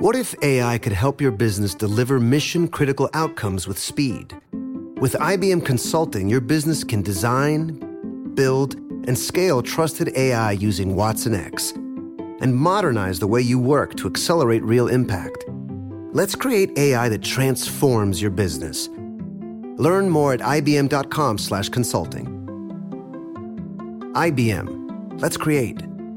What if AI could help your business deliver mission-critical outcomes with speed? With IBM Consulting, your business can design, build, and scale trusted AI using Watson X and modernize the way you work to accelerate real impact. Let's create AI that transforms your business. Learn more at ibm.com/consulting. IBM. Let's create.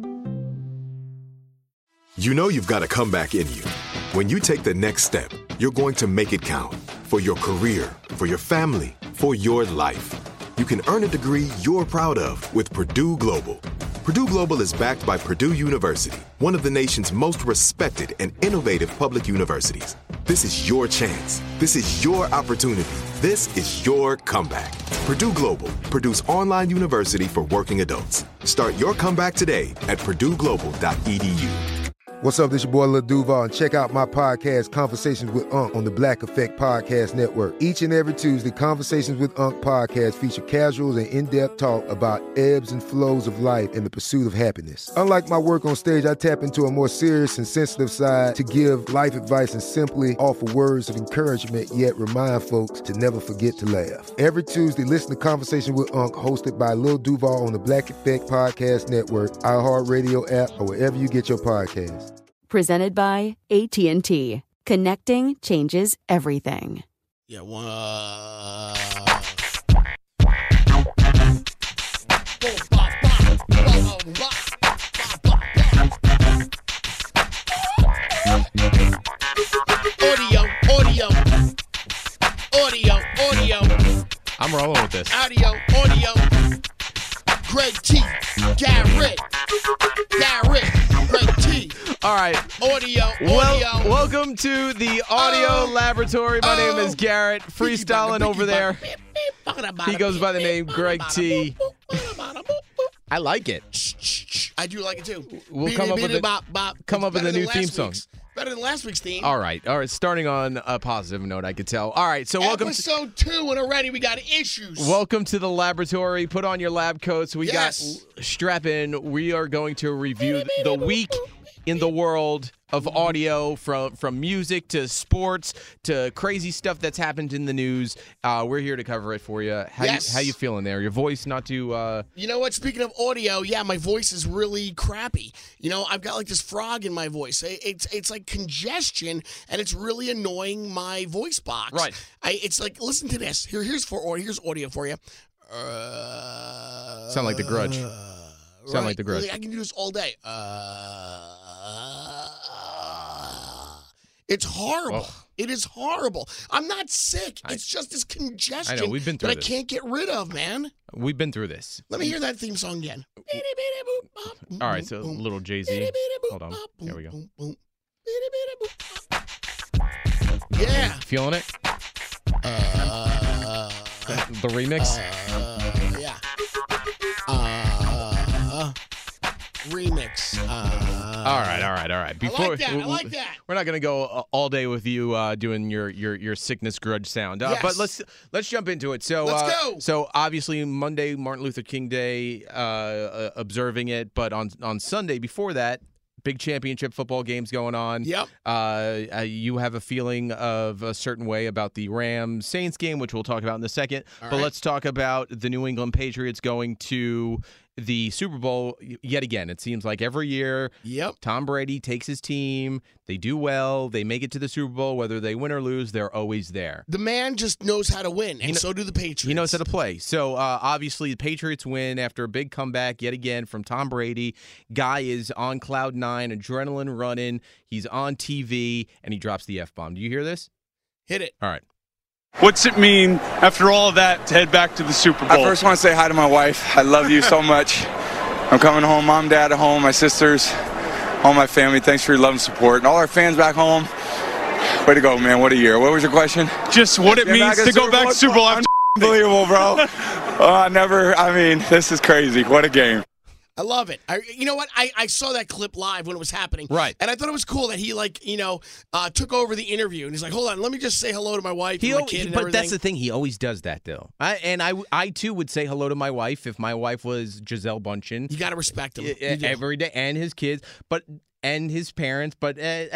You know you've got a comeback in you. When you take the next step, you're going to make it count. For your career, for your family, for your life. You can earn a degree you're proud of with Purdue Global. Purdue Global is backed by Purdue University, one of the nation's most respected and innovative public universities. This is your chance. This is your opportunity. This is your comeback. Purdue Global, Purdue's online university for working adults. Start your comeback today at purdueglobal.edu. What's up, this your boy Lil Duval, and check out my podcast, Conversations with Unc, on the Black Effect Podcast Network. Each and every Tuesday, Conversations with Unc podcast feature casual and in-depth talk about ebbs and flows of life and the pursuit of happiness. Unlike my work on stage, I tap into a more serious and sensitive side to give life advice and simply offer words of encouragement, yet remind folks to never forget to laugh. Every Tuesday, listen to Conversation with Unc, hosted by Lil Duval on the Black Effect Podcast Network, iHeartRadio app, or wherever you get your podcasts. Presented by AT&T. Connecting changes everything. Yeah, Audio. I'm rolling with this. Audio. Greg T. Garrett. Greg T. All right. Audio. Welcome to the Audio Laboratory. My name is Garrett. Freestyling over there. He goes by the name Greg T. I like it. I do like it too. We'll come up with a new theme song. Better than last week's theme. All right. Starting on a positive note, I could tell. All right. So welcome. Episode 2, and already we got issues. Welcome to the laboratory. Put on your lab coats. We got strap in. We are going to review the week in the world of audio, from music to sports to crazy stuff that's happened in the news. We're here to cover it for you. How you feeling there? Your voice not too... You know what? Speaking of audio, my voice is really crappy. You know, I've got like this frog in my voice. It's like congestion, and it's really annoying my voice box. Right. It's like, listen to this. Here's audio for you. Sound like The Grudge. Sound like The Grudge. I can do this all day. It's horrible. Oh. It is horrible. I'm not sick. It's just this congestion I know, we've been through that this. I can't get rid of, man. We've been through this. Let me hear that theme song again. All right, so a little Jay-Z. Hold on. Here we go. Yeah. Feeling it? The remix? Yeah. Remix. All right. I like that. We're not going to go all day with you doing your sickness grudge sound. Yes. But let's jump into it. So let's go. So obviously Monday, Martin Luther King Day, observing it. But on Sunday before that, big championship football games going on. Yep. You have a feeling of a certain way about the Rams-Saints game, which we'll talk about in a second. All but right. let's talk about the New England Patriots going to the Super Bowl yet again. It seems like every year, Yep. Tom Brady takes his team, they do well, they make it to the Super Bowl. Whether they win or lose, they're always there. The man just knows how to win, and so do the Patriots. He knows how to play. So, obviously, the Patriots win after a big comeback yet again from Tom Brady. Guy is on cloud nine, adrenaline running. He's on TV, and he drops the F-bomb. Do you hear this? Hit it. All right. What's it mean after all of that to head back to the Super Bowl? I first want to say hi to my wife. I love you so much. I'm coming home. Mom, Dad at home, my sisters, all my family. Thanks for your love and support. And all our fans back home, way to go, man. What a year. What was your question? Just what it means to go back to the Super Bowl after Unbelievable, bro. This is crazy. What a game. I love it. You know what? I saw that clip live when it was happening. Right. And I thought it was cool that he, took over the interview. And he's like, hold on, let me just say hello to my wife and my kid and but everything. that's the thing. He always does that, though. I too, would say hello to my wife if my wife was Gisele Bundchen. You got to respect him. Every day. And his kids. And his parents. But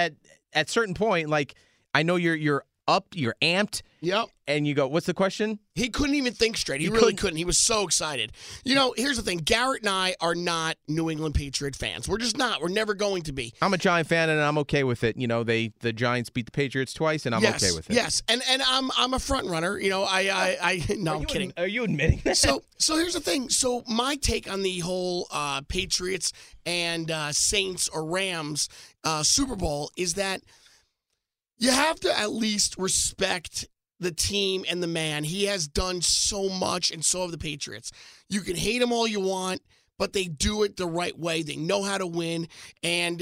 at certain point, like I know you're up, you're amped. Yep. And you go, what's the question? He couldn't even think straight. He really couldn't. He was so excited. Here's the thing. Garrett and I are not New England Patriot fans. We're just not. We're never going to be. I'm a Giant fan, and I'm okay with it. The Giants beat the Patriots twice, and I'm okay with it. Yes, and I'm a front runner. No, I'm kidding. Are you admitting that? So here's the thing. So my take on the whole Patriots and Saints or Rams Super Bowl is that you have to at least respect the team and the man. He has done so much, and so have the Patriots. You can hate him all you want, but they do it the right way. They know how to win, and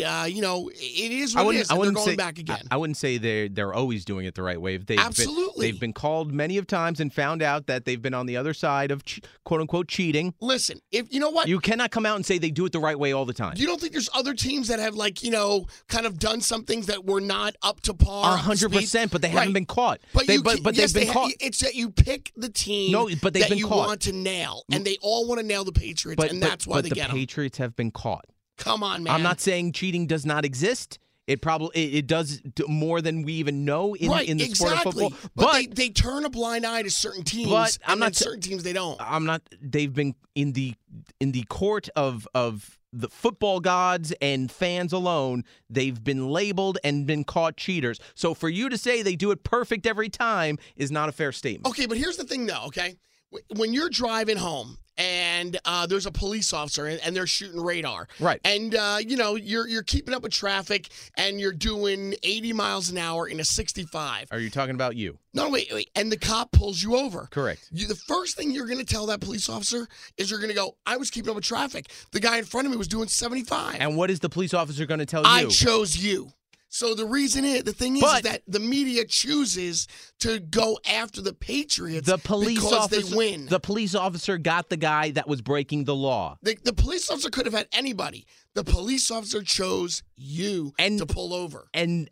it is what it is. And they're going back again. I wouldn't say they're always doing it the right way. Absolutely, they've been called many of times and found out that they've been on the other side of quote unquote cheating. Listen, if you know what, you cannot come out and say they do it the right way all the time. You don't think there's other teams that have kind of done some things that were not up to par? 100%, but they haven't been caught. But they've been caught. It's that you pick the team that you want to nail, and they all want to nail the Patriots, and that's why they get them. But the Patriots have been caught. Come on, man. I'm not saying cheating does not exist. It probably does more than we even know in the sport of football. But they turn a blind eye to certain teams, but certain teams they don't. They've been in the court of the football gods and fans alone. They've been labeled and been caught cheaters. So for you to say they do it perfect every time is not a fair statement. Okay, but here's the thing, though. Okay, when you're driving home and there's a police officer and they're shooting radar. Right. And, you're keeping up with traffic and you're doing 80 miles an hour in a 65. Are you talking about you? No, wait. And the cop pulls you over. Correct. The first thing you're going to tell that police officer is you're going to go, I was keeping up with traffic. The guy in front of me was doing 75. And what is the police officer going to tell you? I chose you. So the thing is that the media chooses to go after the Patriots because they win. The police officer got the guy that was breaking the law. The police officer could have had anybody. The police officer chose you to pull over.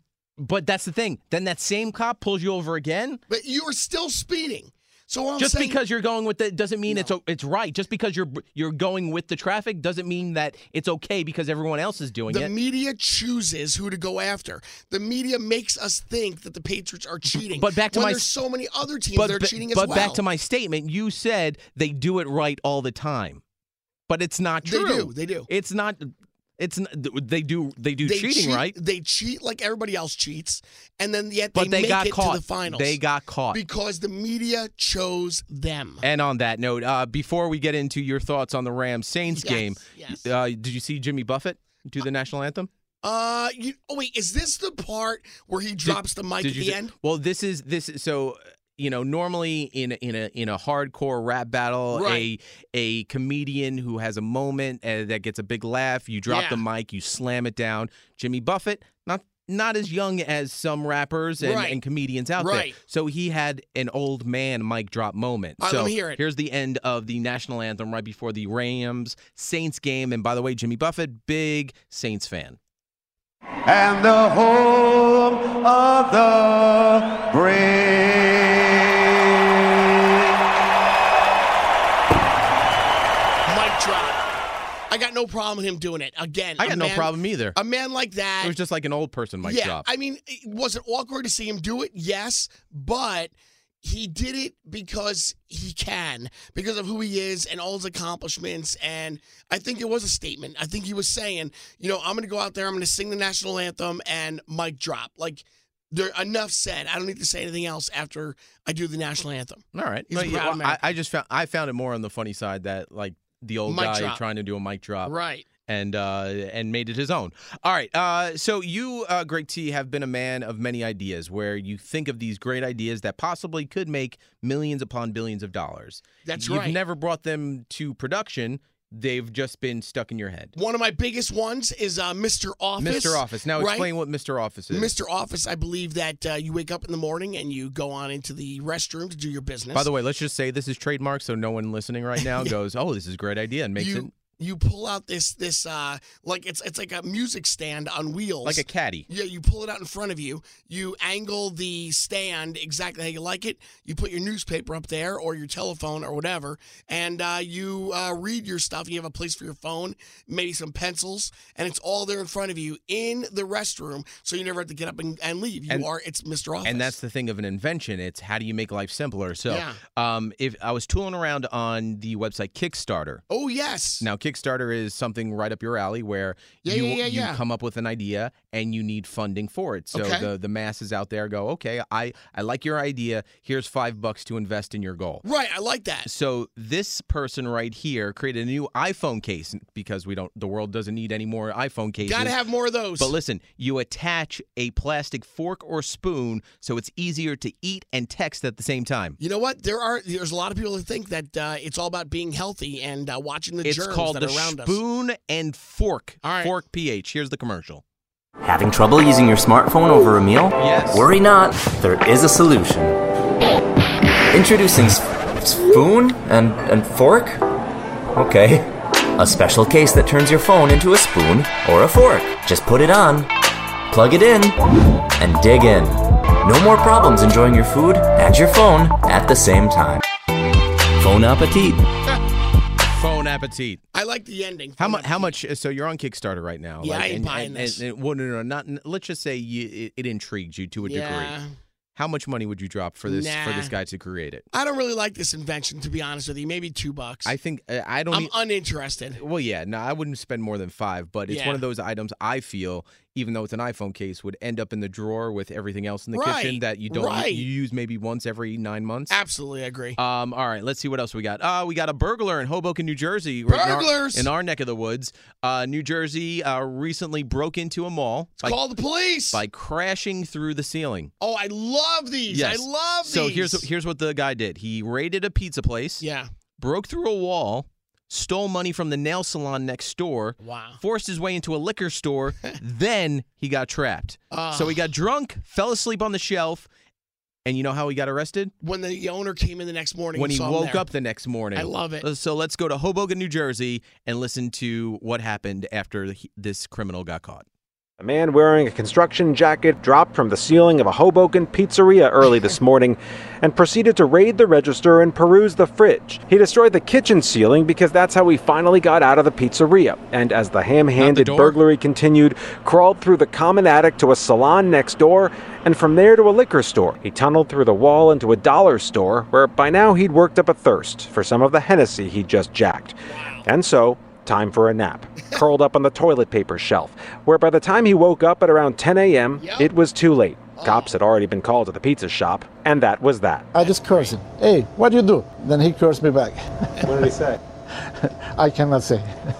But that's the thing. Then that same cop pulls you over again. But you are still speeding. So just because you're going with it doesn't mean it's right. Just because you're going with the traffic doesn't mean that it's okay because everyone else is doing it. The media chooses who to go after. The media makes us think that the Patriots are cheating. But back to there's so many other teams that are cheating as well. But back to my statement, you said they do it right all the time. But it's not true. They do. It's not. They do cheating, right? They cheat like everybody else cheats, and then yet they make it caught. to the finals. They got caught because the media chose them. And on that note, before we get into your thoughts on the Rams-Saints game, did you see Jimmy Buffett do the national anthem? Wait, is this the part where he drops the mic at the end? Well, this is so. Normally in a hardcore rap battle, right, a comedian who has a moment that gets a big laugh, you drop the mic, you slam it down. Jimmy Buffett, not as young as some rappers and comedians out there. So he had an old man mic drop moment. All right, so let me hear it. Here's the end of the national anthem right before the Rams-Saints game. And by the way, Jimmy Buffett, big Saints fan. And the home of the brave. I got no problem with him doing it. Again, I got no problem either. A man like that. It was just like an old person mic drop. I mean, was it awkward to see him do it? Yes, but he did it because he can, because of who he is and all his accomplishments. And I think it was a statement. I think he was saying, I'm going to go out there, I'm going to sing the national anthem and mic drop. Like, enough said. I don't need to say anything else after I do the national anthem. All right. I found it more on the funny side that, like, the old guy trying to do a mic drop. Right. And made it his own. All right. So you, Greg T, have been a man of many ideas where you think of these great ideas that possibly could make millions upon billions of dollars. That's right. You've never brought them to production. They've just been stuck in your head. One of my biggest ones is Mr. Office. Mr. Office. Now explain what Mr. Office is. Mr. Office, I believe that you wake up in the morning and you go on into the restroom to do your business. By the way, let's just say this is trademark, so no one listening right now goes, oh, this is a great idea, and makes it. You pull out this like it's like a music stand on wheels. Like a caddy. Yeah, you pull it out in front of you. You angle the stand exactly how you like it. You put your newspaper up there or your telephone or whatever, and you read your stuff. You have a place for your phone, maybe some pencils, and it's all there in front of you in the restroom, so you never have to get up and leave. It's Mr. Office. And that's the thing of an invention. It's how do you make life simpler? So if I was tooling around on the website Kickstarter. Oh, yes. Now, Kickstarter is something right up your alley where you come up with an idea and you need funding for it. So the masses out there go, okay, I like your idea. Here's $5 to invest in your goal. Right, I like that. So this person right here created a new iPhone case because the world doesn't need any more iPhone cases. Got to have more of those. But listen, you attach a plastic fork or spoon so it's easier to eat and text at the same time. You know what? There's a lot of people who think that it's all about being healthy and watching the germs It's called that the are around us. Spoon and Fork. All right. Fork PH. Here's the commercial. Having trouble using your smartphone over a meal? Yes. Worry not, there is a solution. Introducing Spoon and Fork? Okay. A special case that turns your phone into a spoon or a fork. Just put it on, plug it in, and dig in. No more problems enjoying your food and your phone at the same time. Bon appetit. Bon appetit. I like the ending. How much? So you're on Kickstarter right now. Yeah, I ain't buying this. Let's just say it intrigued you to a degree. How much money would you drop for this guy to create it? I don't really like this invention, to be honest with you. Maybe $2. I think I don't. I'm uninterested. Well, yeah, no, I wouldn't spend more than $5. But it's one of those items I feel, even though it's an iPhone case, would end up in the drawer with everything else in the kitchen that you don't you use maybe once every 9 months. Absolutely, I agree. All right, let's see what else we got. We got a burglar in Hoboken, New Jersey. Burglars in our neck of the woods. New Jersey recently broke into a mall. Call the police by crashing through the ceiling. Oh, I love these. Yes. I love these. So here's what the guy did. He raided a pizza place. Yeah. Broke through a wall. Stole money from the nail salon next door. Wow. Forced his way into a liquor store. Then he got trapped. So he got drunk, fell asleep on the shelf, and you know how he got arrested? When the owner came in the next morning. When he woke up the next morning. I love it. So let's go to Hoboken, New Jersey, and listen to what happened after this criminal got caught. A man wearing a construction jacket dropped from the ceiling of a Hoboken pizzeria early this morning and proceeded to raid the register and peruse the fridge. He destroyed the kitchen ceiling because that's how he finally got out of the pizzeria. And as the ham-handed burglary continued, crawled through the common attic to a salon next door, and from there to a liquor store. He tunneled through the wall into a dollar store, where by now he'd worked up a thirst for some of the Hennessy he'd just jacked. And so, time for a nap, curled up on the toilet paper shelf, where by the time he woke up at around 10 a.m., it was too late. Cops had already been called to the pizza shop, and that was that. I just cursed him. Hey, what do you do? Then he cursed me back. What did he say? I cannot say.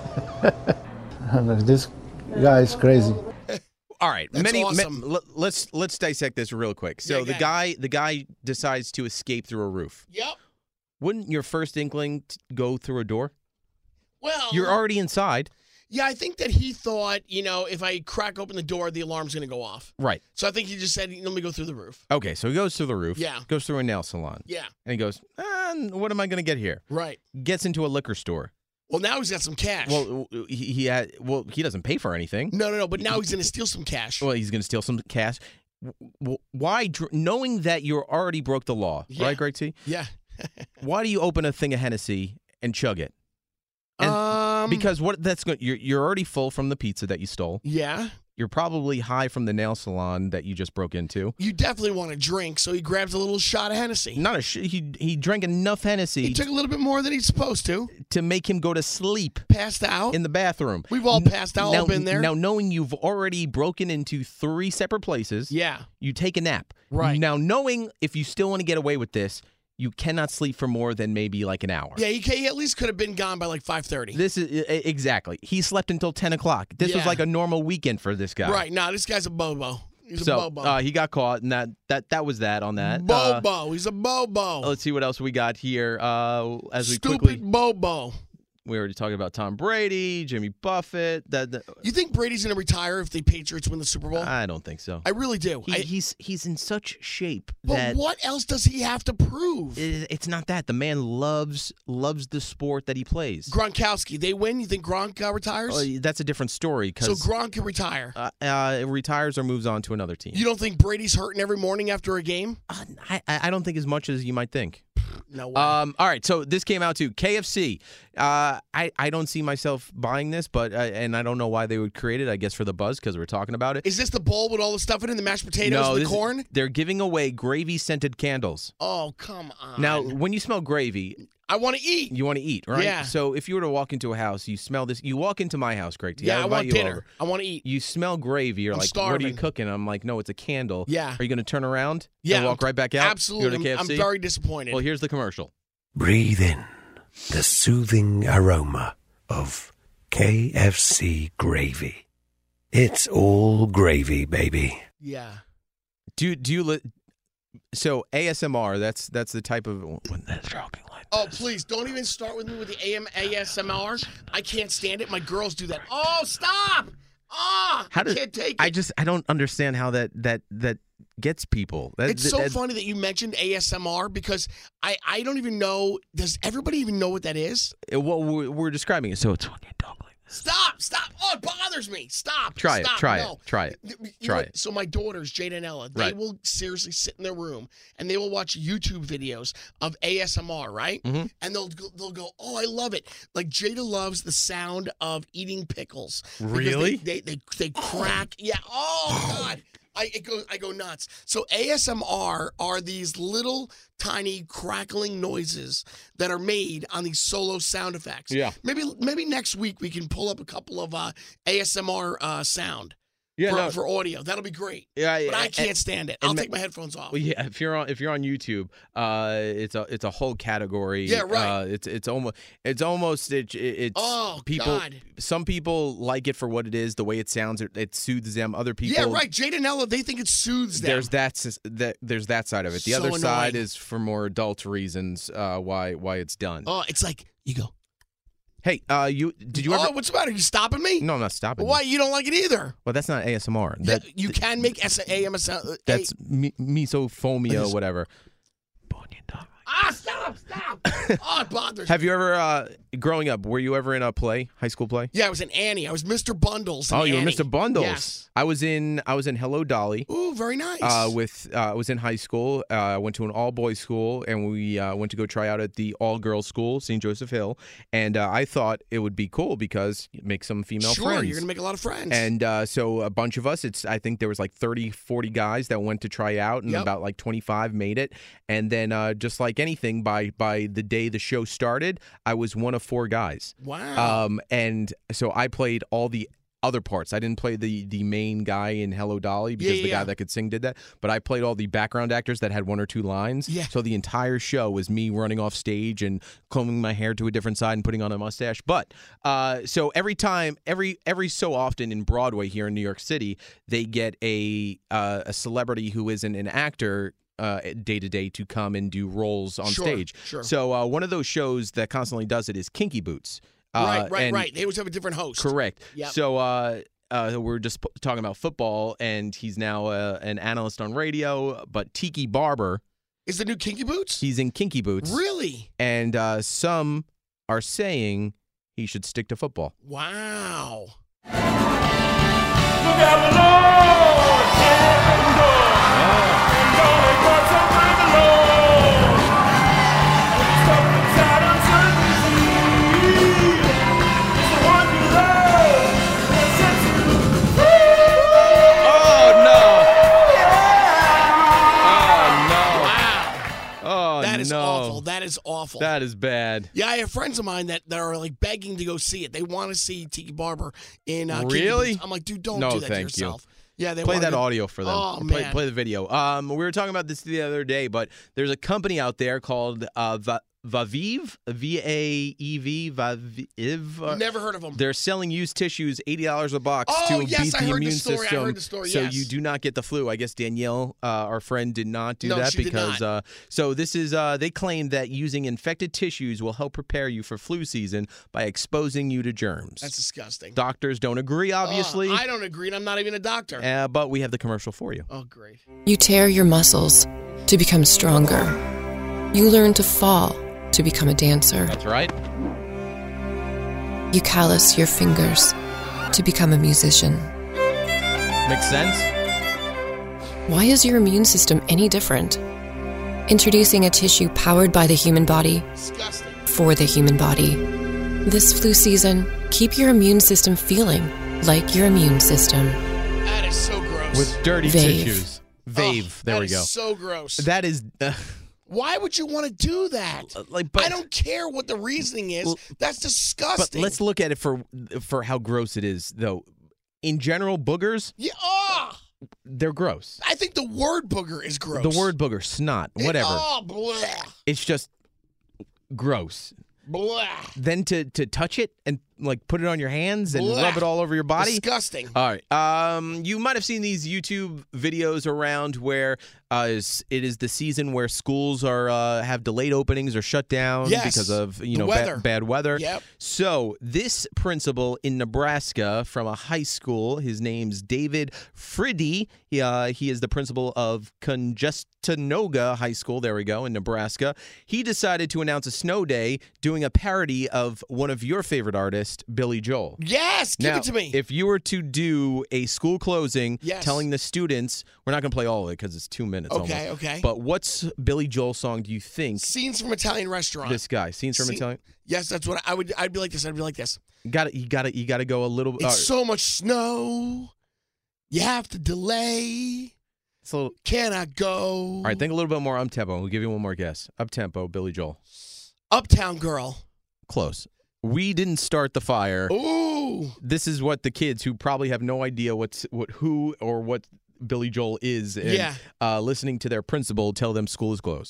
This guy is crazy. All right, That's awesome. Let's dissect this real quick. So the guy decides to escape through a roof. Yep. Wouldn't your first inkling go through a door? Well, you're already inside. Yeah, I think that he thought, if I crack open the door, the alarm's going to go off. Right. So I think he just said, let me go through the roof. Okay, so he goes through the roof. Yeah. Goes through a nail salon. Yeah. And he goes, what am I going to get here? Right. Gets into a liquor store. Well, now he's got some cash. Well, he doesn't pay for anything. No, but now he's going to steal some cash. Well, he's going to steal some cash. Why, knowing that you already broke the law, right, Greg T? Yeah. Why do you open a thing of Hennessy and chug it? Because you're already full from the pizza that you stole. Yeah. You're probably high from the nail salon that you just broke into. You definitely want to drink, so he grabs a little shot of Hennessy. He drank enough Hennessy. He took a little bit more than he's supposed to make him go to sleep. Passed out in the bathroom. We've all passed out. All been there. Now, knowing you've already broken into 3 separate places. Yeah. You take a nap. Right. Now, knowing if you still want to get away with this, you cannot sleep for more than maybe like an hour. Yeah, he at least could have been gone by like 5:30. This is exactly. He slept until 10 o'clock. This was like a normal weekend for this guy. Right. Nah, this guy's a bobo. He's a bobo. He got caught, and that was that on that. Bobo. He's a bobo. Let's see what else we got here. As we Stupid quickly bobo. We already talked about Tom Brady, Jimmy Buffett. You think Brady's going to retire if the Patriots win the Super Bowl? I don't think so. I really do. He's in such shape. But what else does he have to prove? It's not that. The man loves the sport that he plays. Gronkowski, they win? You think Gronk retires? Oh, that's a different story. So Gronk can retire? Retires or moves on to another team. You don't think Brady's hurting every morning after a game? I don't think as much as you might think. No way. All right, so this came out too. KFC. I don't see myself buying this, but and I don't know why they would create it. I guess for the buzz because we're talking about it. Is this the bowl with all the stuff in it, the mashed potatoes, and the corn? They're giving away gravy-scented candles. Oh, come on. Now, when you smell gravy, I want to eat. You want to eat, right? Yeah. So if you were to walk into a house, you smell this. You walk into my house, Greg. Yeah, I want dinner. I want to eat. You smell gravy. You're I'm like, starving. what are you cooking? I'm like, no, it's a candle. Yeah. Are you going to turn around? Yeah. And walk right back out? Absolutely. Go to KFC? I'm very disappointed. Well, here's the commercial. Breathe in the soothing aroma of KFC gravy. It's all gravy, baby. Yeah. Do you so ASMR? That's the type of when they're talking like. Oh, please don't even start with me with the ASMR. I can't stand it. My girls do that. Oh, stop! I can't take it. I don't understand how that gets people. It's so funny that you mentioned ASMR because I don't even know. Does everybody even know what that is? Well, we're describing it. So it's when you talk like this. Stop! Oh, it bothers me. Stop. Try Stop. it. Try No. it. Try it. Try it. So my daughters, Jada and Ella, they will seriously sit in their room and they will watch YouTube videos of ASMR, right? Mm-hmm. And they'll go, oh, I love it. Like Jada loves the sound of eating pickles. Really? They crack. Yeah. Oh God. I go nuts. So ASMR are these little tiny crackling noises that are made on these solo sound effects. Yeah. Maybe next week we can pull up a couple of ASMR sound. Yeah, for audio. That'll be great. Yeah, but I can't stand it. I'll take my headphones off. Well, yeah, if you're on YouTube, it's a whole category. Yeah, right. It's almost oh, people. God. Some people like it for what it is, the way it sounds. It soothes them. Other people, yeah, right. Jada and Ella, they think it soothes them. There's that side of it. The So other annoying. side is for more adult reasons. Why it's done. Oh, it's like you go. Hey, did you ever? Oh, what's the matter? You stopping me? No, I'm not stopping. Why you don't like it either? Well, that's not ASMR. Yeah, you can make ASMR. That's misophonia, whatever. Stop! Oh, it bothers me. Have you ever, growing up, were you ever in a play, high school play? Yeah, I was in Annie. I was Mr. Bundles. In Oh, you were Annie. Mr. Bundles. Yes. I was in Hello Dolly. Ooh, very nice. I was in high school. I went to an all-boys school, and we went to go try out at the all-girls school, St. Joseph Hill. And I thought it would be cool because you make some female sure, friends. you're going to make a lot of friends. And so a bunch of us, I think there was like 30, 40 guys that went to try out, and Yep. about like 25 made it. And then just like anything, by the day the show started, I was one of 4 guys. Wow. And so I played all the other parts. I didn't play the main guy in Hello Dolly because the guy that could sing did that, but I played all the background actors that had 1 or 2 lines. Yeah. So the entire show was me running off stage and combing my hair to a different side and putting on a mustache. But so every so often in Broadway here in New York City, they get a celebrity who isn't an actor day to day to come and do roles on stage. Sure. So one of those shows that constantly does it is Kinky Boots. Right. They always have a different host. Correct. Yep. So we're just talking about football, and he's now an analyst on radio. But Tiki Barber is the new Kinky Boots. He's in Kinky Boots. Really? And some are saying he should stick to football. Wow. Look out That is awful. That is bad. Yeah, I have friends of mine that are like begging to go see it. They want to see Tiki Barber in really? Kinky. I'm like, dude, don't no, do that to thank yourself. You. Yeah, they play wanna that go... audio for them. Oh, play, man. play the video. We were talking about this the other day, but there's a company out there called Vaviv, V-A-E-V, Vaviv. Never heard of them. They're selling used tissues, $80 a box to beat the immune system. I heard the story, so yes. you do not get the flu. I guess Danielle, our friend, did not do No, that she did because. not. So this is. They claim that using infected tissues will help prepare you for flu season by exposing you to germs. That's disgusting. Doctors don't agree, obviously. I don't agree, and I'm not even a doctor. But we have the commercial for you. Oh, great. You tear your muscles to become stronger. You learn to fall to become a dancer. That's right. You callous your fingers to become a musician. Makes sense. Why is your immune system any different? Introducing a tissue powered by the human body Disgusting. for the human body. This flu season, keep your immune system feeling like your immune system. That is so gross. With dirty Vave. tissues. Vave. There we go. That is so gross. That is. Why would you want to do that? I don't care what the reasoning is. That's disgusting. But let's look at it for how gross it is, though. In general, boogers. Yeah. They're gross. I think the word booger is gross. The word booger, snot, whatever. Blah. It's just gross. Blah. Then to touch it and put it on your hands and Blah. rub it all over your body. Disgusting. All right. You might have seen these YouTube videos around where it is the season where schools are have delayed openings or shut down because of weather. Bad weather. Yep. So this principal in Nebraska from a high school, his name's David Friddy. He is the principal of Congestanoga High School. There we go, in Nebraska. He decided to announce a snow day doing a parody of one of your favorite artists, Billy Joel. Yes, give it to me. If you were to do a school closing, Yes. telling the students, we're not going to play all of it because it's 2 minutes Okay, almost. okay. But what's Billy Joel song do you think? Scenes from Italian Restaurant. This guy, Scenes from Italian. Yes, that's what I'd be like this. I'd be like this. You got to go a little. It's so much snow. You have to delay. It's a little. Can I go? All right, think a little bit more up tempo. We'll give you one more guess. Up tempo, Billy Joel. Uptown Girl. Close. We didn't start the fire. Ooh. This is what the kids who probably have no idea what Billy Joel is, and listening to their principal tell them school is closed.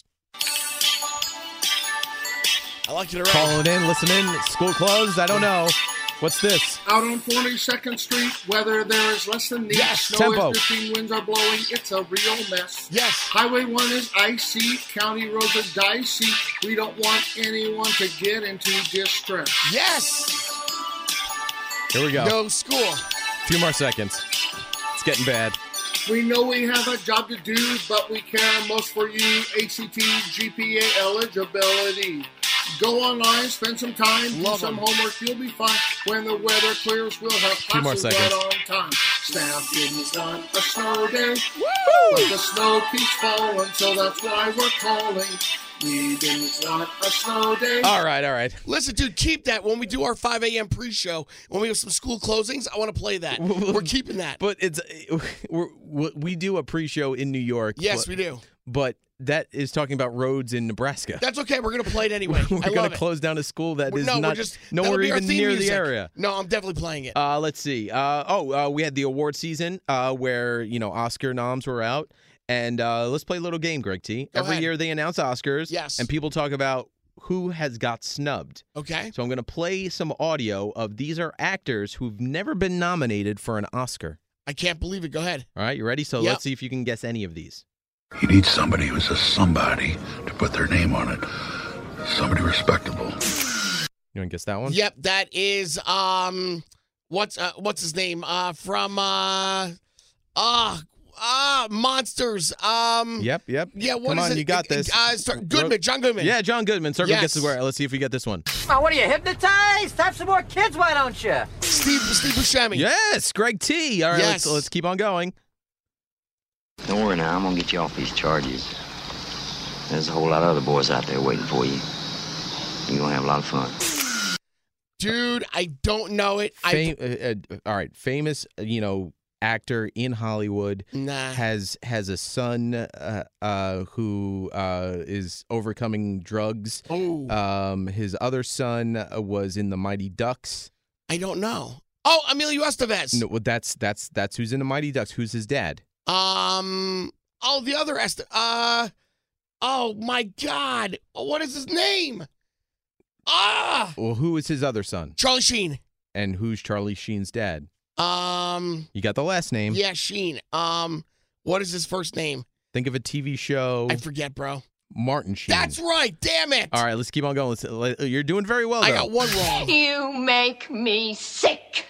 I liked it already. Calling in, listen in. School closed. I don't know. What's this? Out on 42nd Street, weather there is less than neat. Snow tempo. is drifting, winds are blowing. It's a real mess. Yes. Highway 1 is icy. County roads are dicey. We don't want anyone to get into distress. Yes. Here we go. No school. A few more seconds. It's getting bad. We know we have a job to do, but we care most for you. ACT, GPA eligibility. Go online, spend some time, do some homework, you'll be fine. When the weather clears, we'll have classes right on time. Stamping is not a snow day, but the snow keeps falling, so that's why we're calling. Reading is not a snow day. All right. Listen, dude, keep that. When we do our 5 a.m. pre-show, when we have some school closings, I want to play that. We're keeping that. But we do a pre-show in New York. Yes, we do. But that is talking about roads in Nebraska. That's okay. We're going to play it anyway. We're going to close down a school that is nowhere even near the area. No, I'm definitely playing it. Let's see. We had the award season where, Oscar noms were out. And let's play a little game, Greg T. Every year they announce Oscars. Yes. And people talk about who has got snubbed. Okay. So I'm going to play some audio of these are actors who've never been nominated for an Oscar. I can't believe it. Go ahead. All right, you ready? So let's see if you can guess any of these. He needs somebody who's a somebody to put their name on it. Somebody respectable. You want to guess that one? Yep, that is what's his name? From Monsters. Yep. Yeah, what Come is on, it? you got this. Goodman, John Goodman. Yeah, John Goodman. Circle Yes. guesses where. Let's see if we get this one. Oh, what are you, hypnotized? Have some more kids, why don't you? Steve Buscemi. Yes, Greg T. All right, Yes. let's keep on going. Don't worry now, I'm gonna get you off these charges. There's a whole lot of other boys out there waiting for you. You're gonna have a lot of fun. Dude, I don't know it. All right, famous, actor in Hollywood has a son who is overcoming drugs. Oh. His other son was in the Mighty Ducks. I don't know. Oh, Emilio Estevez. No, well, that's who's in the Mighty Ducks. Who's his dad? The other Oh, my God. What is his name? Ah! Well, who is his other son? Charlie Sheen. And who's Charlie Sheen's dad? You got the last name. Yeah, Sheen. What is his first name? Think of a TV show. I forget, bro. Martin Sheen. That's right. Damn it. All right, let's keep on going. You're doing very well, though. I got one wrong. You make me sick.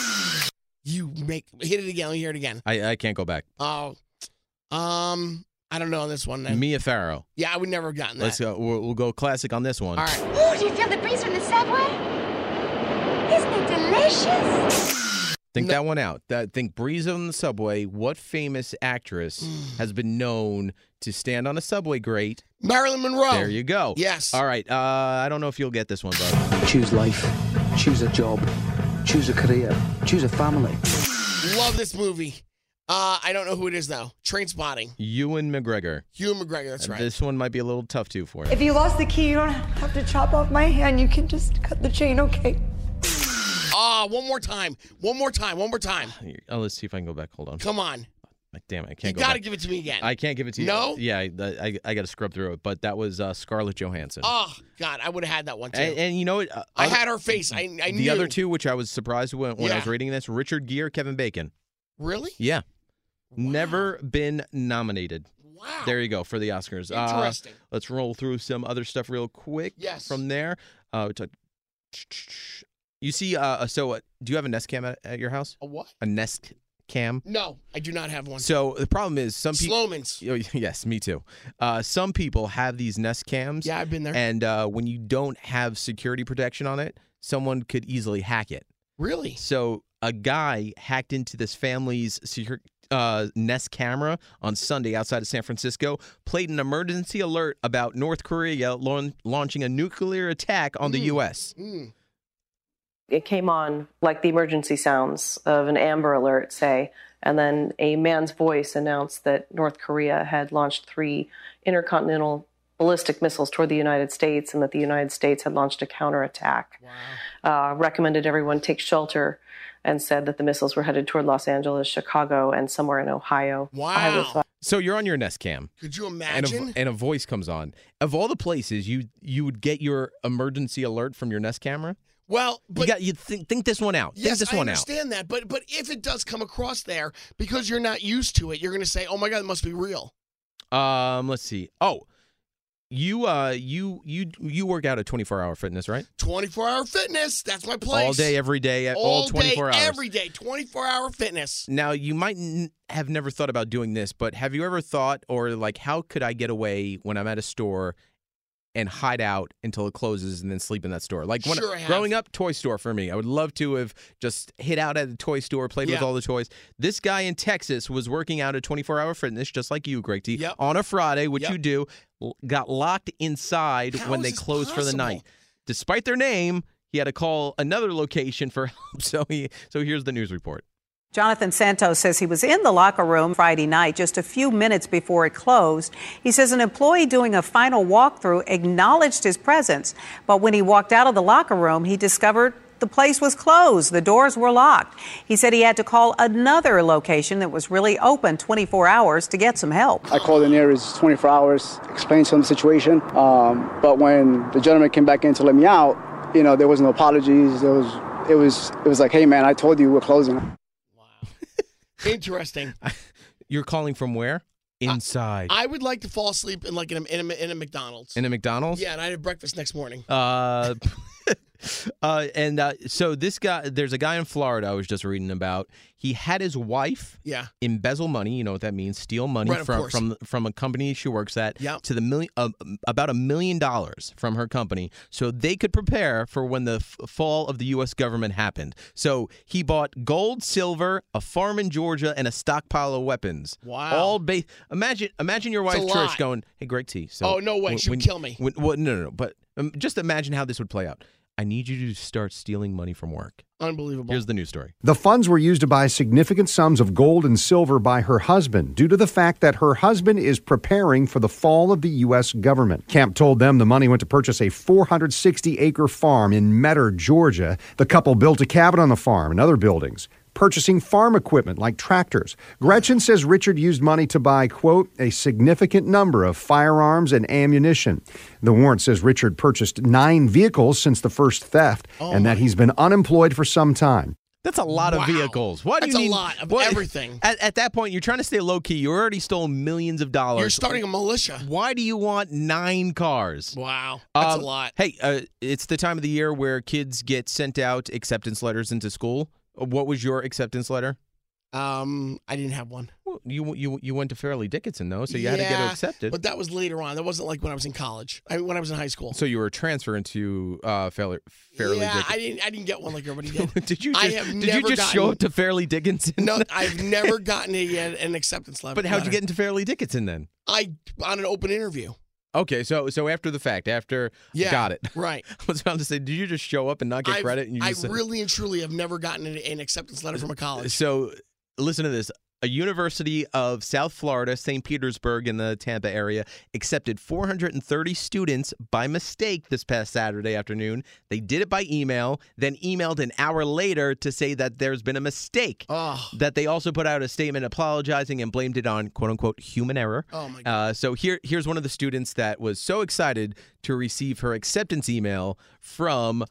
Hit it again. Let me hear it again. I can't go back. Oh. I don't know on this one. Then. Mia Farrow. Yeah, I would never have gotten that. Let's go. We'll go classic on this one. All right. Ooh, do you feel the breeze from the subway? Isn't it delicious? Think that one out. Think breeze on the subway. What famous actress has been known to stand on a subway grate? Marilyn Monroe. There you go. Yes. All right. I don't know if you'll get this one, bud. Choose life. Choose a job. Choose a career. Choose a family. Love this movie. I don't know who it is, though. Trainspotting. Ewan McGregor. Ewan McGregor, that's right. This one might be a little tough, too, for you. If you lost the key, you don't have to chop off my hand. You can just cut the chain, okay? One more time. One more time. Oh, let's see if I can go back. Hold on. Come on. Damn it, I can't go You got back. to give it to me again. I can't give it to you. No? Yeah, I got to scrub through it. But that was Scarlett Johansson. Oh, God, I would have had that one, too. And you know what? I had her face. I knew. The other two, which I was surprised when I was reading this, Richard Gere, Kevin Bacon. Really? Yeah. Wow. Never been nominated. Wow. There you go for the Oscars. Interesting. Let's roll through some other stuff real quick. Yes. From there. You see, do you have a Nest Cam at your house? A what? A Nest Cam? No, I do not have one. So the problem is some people... Sloman's. Yes, me too. Some people have these Nest Cams. Yeah, I've been there. And when you don't have security protection on it, someone could easily hack it. Really? So a guy hacked into this family's Nest camera on Sunday outside of San Francisco, played an emergency alert about North Korea launching a nuclear attack on the U.S. It came on like the emergency sounds of an Amber Alert, say, and then a man's voice announced that North Korea had launched 3 intercontinental ballistic missiles toward the United States and that the United States had launched a counterattack. Wow. Recommended everyone take shelter and said that the missiles were headed toward Los Angeles, Chicago, and somewhere in Ohio. Wow. So you're on your Nest Cam. Could you imagine? And a voice comes on. Of all the places you would get your emergency alert from your Nest camera? Well, but you think this one out. Yes, think this I one understand that, but if it does come across there, because you're not used to it, you're going to say, "Oh my God, it must be real." Let's see. Oh, you work out at 24 Hour Fitness, right? 24-hour Fitness. That's my place. All day, every day, all 24 hours. Every day, 24-hour Fitness. Now, you might have never thought about doing this, but have you ever thought, or like, how could I get away when I'm at a store and hide out until it closes and then sleep in that store? Like when growing up, toy store for me. I would love to have just hid out at the toy store, played with all the toys. This guy in Texas was working out at 24 Hour Fitness, just like you, Greg T, on a Friday, which you do, got locked inside when they closed for the night. Despite their name, he had to call another location for help. So here's the news report. Jonathan Santos says he was in the locker room Friday night just a few minutes before it closed. He says an employee doing a final walkthrough acknowledged his presence, but when he walked out of the locker room, he discovered the place was closed. The doors were locked. He said he had to call another location that was really open 24 hours to get some help. I called in there, it was 24 hours, explained to him the situation. But when the gentleman came back in to let me out, there was no apologies. It was like, hey man, I told you we're closing. Interesting. You're calling from where? Inside. I would like to fall asleep in a McDonald's. In a McDonald's? Yeah, and I have breakfast next morning. So this guy, there's a guy in Florida I was just reading about. He had his wife embezzle money. You know what that means? Steal money from a company she works at to the about $1 million from her company so they could prepare for when the fall of the U.S. government happened. So he bought gold, silver, a farm in Georgia, and a stockpile of weapons. Wow. All imagine your wife, Trish, going, hey, Greg T. So oh, no way. She would kill me. No. But just imagine how this would play out. I need you to start stealing money from work. Unbelievable. Here's the news story. The funds were used to buy significant sums of gold and silver by her husband due to the fact that her husband is preparing for the fall of the U.S. government. Camp told them the money went to purchase a 460-acre farm in Metter, Georgia. The couple built a cabin on the farm and other buildings. purchasing farm equipment like tractors. Gretchen says Richard used money to buy, quote, a significant number of firearms and ammunition. The warrant says Richard purchased 9 vehicles since the first theft and that he's been unemployed for some time. That's a lot of vehicles. Why do That's you need a lot of everything. At that point, you're trying to stay low key. You already stole millions of dollars. You're starting a militia. Why do you want 9 cars? Wow, that's a lot. Hey, it's the time of the year where kids get sent out acceptance letters into school. What was your acceptance letter? I didn't have one. Well, you went to Fairleigh Dickinson though, so you had to get accepted. But that was later on. That wasn't like when I was in college. When I was in high school. So you were transferring to Fairleigh Dickinson. I didn't get one like everybody did. Did you just show up to Fairleigh Dickinson? No, I've never gotten an acceptance letter. But how'd you get into Fairleigh Dickinson then? On an open interview. Okay, so after the fact, got it. Right. I was about to say, did you just show up and not get credit? And I really and truly have never gotten an acceptance letter from a college. So listen to this. A University of South Florida, St. Petersburg in the Tampa area, accepted 430 students by mistake this past Saturday afternoon. They did it by email, then emailed an hour later to say that there's been a mistake. That they also put out a statement apologizing and blamed it on, quote-unquote, human error. Oh, my God. So here's one of the students that was so excited to receive her acceptance email from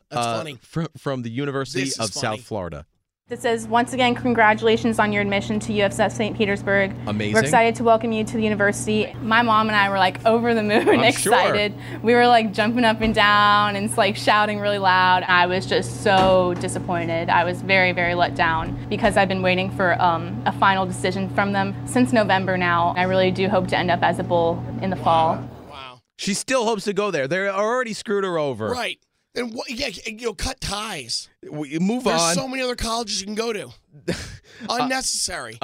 the University of South Florida. It says, once again, congratulations on your admission to UF St. Petersburg. Amazing. We're excited to welcome you to the university. My mom and I were like over the moon excited. Sure. We were like jumping up and down and like shouting really loud. I was just so disappointed. I was very, very let down because I've been waiting for a final decision from them since November now. I really do hope to end up as a bull in the fall. Wow. She still hopes to go there. They already screwed her over. Right. And cut ties. Move on. There's so many other colleges you can go to. Unnecessary.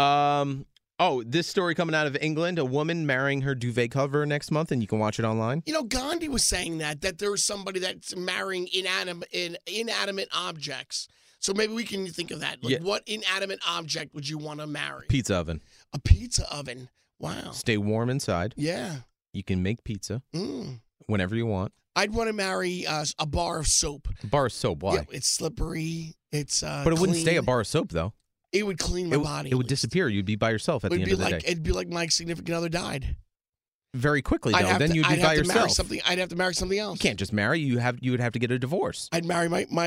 This story coming out of England, a woman marrying her duvet cover next month, and you can watch it online. You know, Gandhi was saying that there was somebody that's marrying inanimate objects. So maybe we can think of that. What inanimate object would you want to marry? Pizza oven. A pizza oven. Wow. Stay warm inside. Yeah. You can make pizza whenever you want. I'd want to marry a bar of soap. A bar of soap? Why? Yeah, it's slippery. It's but it wouldn't stay a bar of soap, though. It would clean my body. It would disappear. You'd be by yourself at the end of the day. It'd be like my significant other died. Very quickly, though. Then you'd be by yourself. I'd have to marry something else. You can't just marry. You would have to get a divorce. I'd marry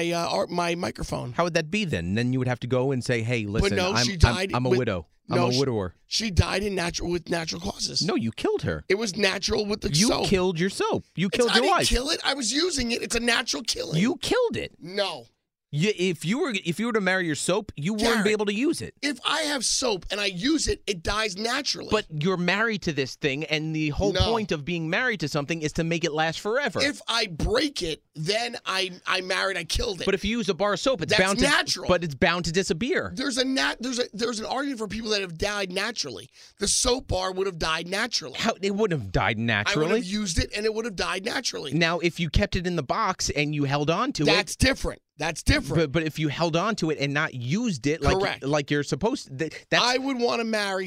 my microphone. How would that be then? Then you would have to go and say, "Hey, listen, she died. I'm a widow. I'm a widower." She died with natural causes. No, you killed her. It was natural with the soap. You killed your soap. You killed your wife. I didn't kill it. I was using it. It's a natural killing. You killed it. No. If you were to marry your soap, you wouldn't be able to use it. If I have soap and I use it, it dies naturally. But you're married to this thing, and the whole point of being married to something is to make it last forever. If I break it, then I killed it. But if you use a bar of soap, it's That's natural. But it's bound to disappear. There's an argument for people that have died naturally. The soap bar would have died naturally. How it wouldn't have died naturally? I would have used it, and it would have died naturally. Now, if you kept it in the box and you held on to it, that's different. That's different. But if you held on to it and not used it like you're supposed to, I would want to marry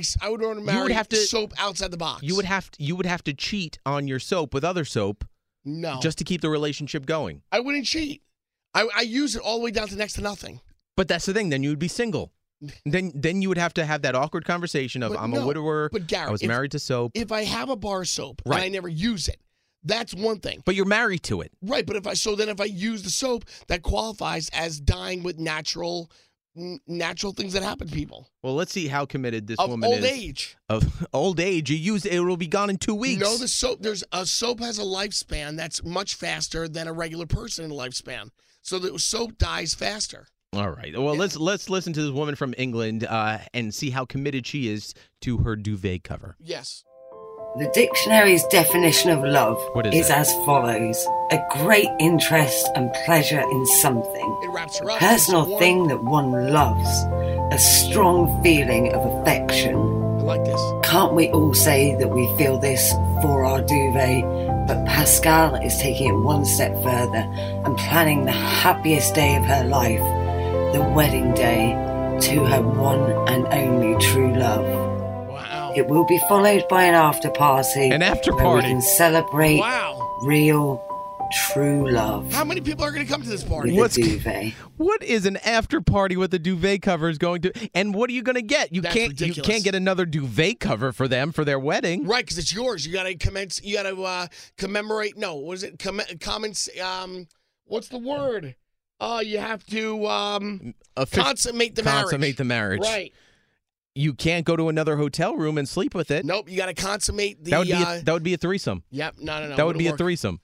soap outside the box. You would have to cheat on your soap with other soap. No. Just to keep the relationship going. I wouldn't cheat. I use it all the way down to next to nothing. But that's the thing. Then you would be single. Then you would have to have that awkward conversation of I'm a widower. But Garrett, I was married to soap. If I have a bar of soap and I never use it, that's one thing. But you're married to it. Right, but if I use the soap, that qualifies as dying with natural things that happen to people. Well, let's see how committed this woman is. Of old age. Of old age. You use it will be gone in 2 weeks. No, the soap soap has a lifespan that's much faster than a regular person in a lifespan. So the soap dies faster. All right. Well, let's listen to this woman from England and see how committed she is to her duvet cover. Yes. The dictionary's definition of love is as follows: a great interest and pleasure in something, it wraps her up. Personal thing that one loves, a strong feeling of affection. I like this. Can't we all say that we feel this for our duvet? But Pascal is taking it one step further and planning the happiest day of her life, the wedding day, to her one and only true love. It will be followed by an after party. An after where party. we can celebrate real true love. How many people are going to come to this party? With a duvet. What is an after party with a duvet cover is going to? And what are you going to get? You can't get another duvet cover for them for their wedding, right? Because it's yours. You got to commence. You got to commemorate. No, what is it? Comments. What's the word? You have to consummate the marriage. Consummate the marriage. Right. You can't go to another hotel room and sleep with it. Nope, you got to consummate the... That would be a threesome. Yep, no. That would be a threesome.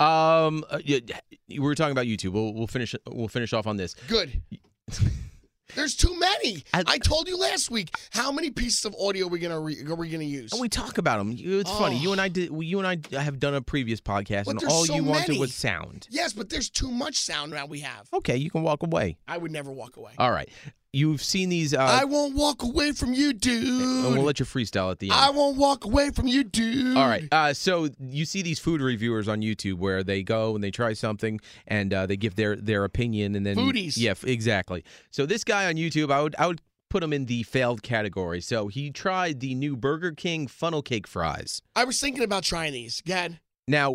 We were talking about YouTube. We'll finish off on this. Good. There's too many. I told you last week how many pieces of audio we're gonna use. And we talk about them. It's funny. You and I have done a previous podcast, but and all you wanted was sound. Yes, but there's too much sound now we have. Okay, you can walk away. I would never walk away. All right. You've seen these... I won't walk away from you, dude. And we'll let you freestyle at the end. I won't walk away from you, dude. All right. So you see these food reviewers on YouTube where they go and they try something and they give their opinion and then... Foodies. Yeah, exactly. So this guy on YouTube, I would put him in the failed category. So he tried the new Burger King funnel cake fries. I was thinking about trying these. Go ahead. Now,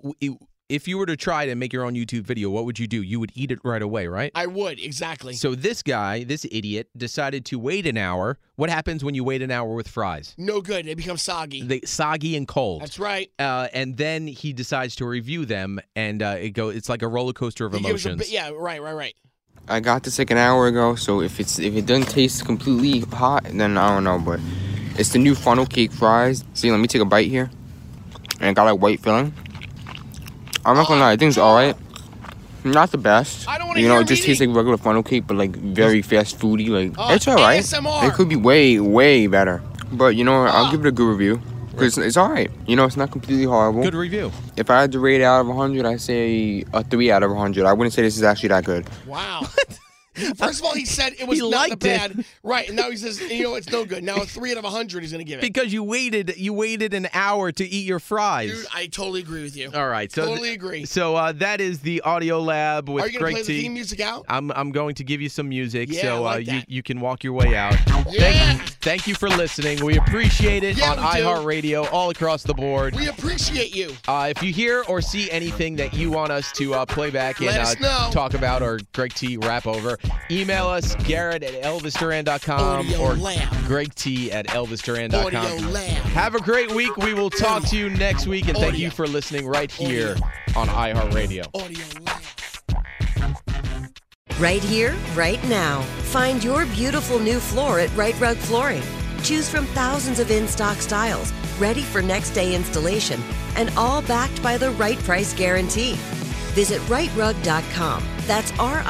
if you were to try it and make your own YouTube video, what would you do? You would eat it right away, right? I would, exactly. So this idiot, decided to wait an hour. What happens when you wait an hour with fries? No good. They become soggy. Soggy and cold. That's right. And then he decides to review them, and it's like a roller coaster of emotions. Right. I got this like an hour ago, so if it doesn't taste completely hot, then I don't know. But it's the new funnel cake fries. See, let me take a bite here. And it got like white filling. I'm not gonna lie, I think it's alright. Not the best. I don't want to hear it just tastes like regular funnel cake, but like very fast foody. Like it's alright. ASMR. It could be way, way better. But you know what? I'll give it a good review. Because it's alright. It's not completely horrible. Good review. If I had to rate it out of 100, I'd say a 3 out of 100. I wouldn't say this is actually that good. Wow. First of all, he said it was not bad. Right, and now he says, it's no good. Now a 3 out of 100 he's going to give it. Because you waited an hour to eat your fries. Dude, I totally agree with you. All right. So totally agree. So that is the Audio Lab with Greg T. Are you going to play the theme music out? I'm going to give you some music, yeah, so I like that. you can walk your way out. Yeah. Thank you for listening. We appreciate it on iHeartRadio all across the board. We appreciate you. If you hear or see anything that you want us to play back and talk about or Greg T rap over, email us, Garrett at ElvisDuran.com or Greg T at ElvisDuran.com. Have a great week. We will talk to you next week, and thank you for listening right here on iHeartRadio. Right here, right now. Find your beautiful new floor at Right Rug Flooring. Choose from thousands of in-stock styles, ready for next day installation, and all backed by the right price guarantee. Visit rightrug.com. That's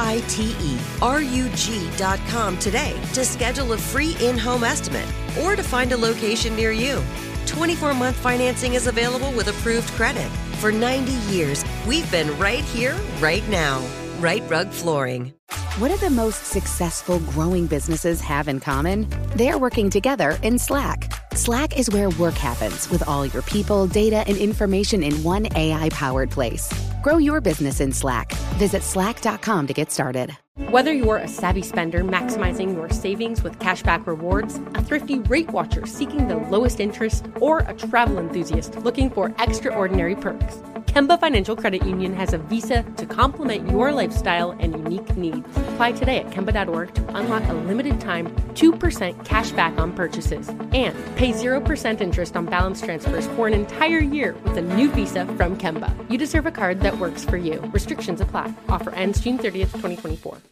RITERUG.com today to schedule a free in-home estimate or to find a location near you. 24-month financing is available with approved credit. For 90 years, we've been right here, right now. Right Rug Flooring. What do the most successful growing businesses have in common? They're working together in Slack. Slack is where work happens with all your people, data, and information in one AI-powered place. Grow your business in Slack. Visit slack.com to get started. Whether you're a savvy spender maximizing your savings with cashback rewards, a thrifty rate watcher seeking the lowest interest, or a travel enthusiast looking for extraordinary perks, Kemba Financial Credit Union has a visa to complement your lifestyle and unique needs. Apply today at Kemba.org to unlock a limited-time 2% cash back on purchases and pay 0% interest on balance transfers for an entire year with a new visa from Kemba. You deserve a card that works for you. Restrictions apply. Offer ends June 30th, 2024.